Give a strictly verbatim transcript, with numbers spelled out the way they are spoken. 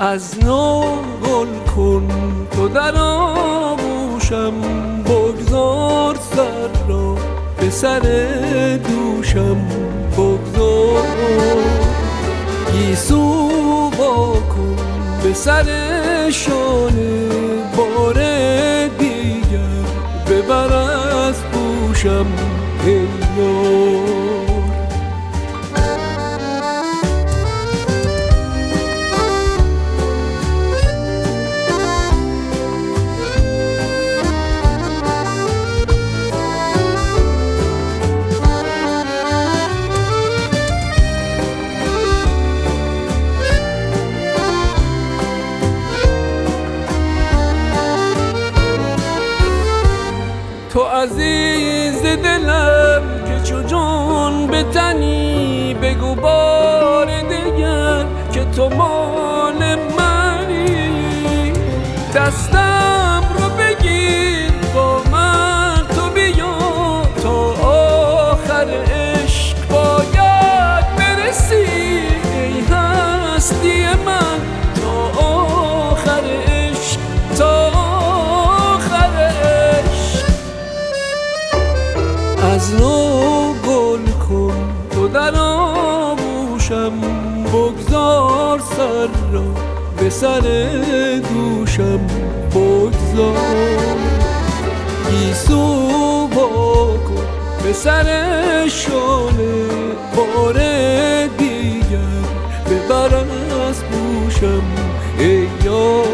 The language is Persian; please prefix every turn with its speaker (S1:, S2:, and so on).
S1: از نو گل کن تو در آغوشم، بگذار سر را به سر دوشم بگذار. گیسو وا کن به سر شانه، بار دیگر ببر از گوشم ای یار. تو عزیز دلم که چو جان به تنی، بگو بار دیگر که تو مال منی. دستم رو بگیر با من تو بیا، تا آخر عشق باید برسی ای هستی من. تا آخر عشق تا از نو گل کن تو در آغوشم، بگذار سر را به سر دوشم بگذار. گیسو وا کن به سر شانه، بار دیگر ببر از گوشم ای یار.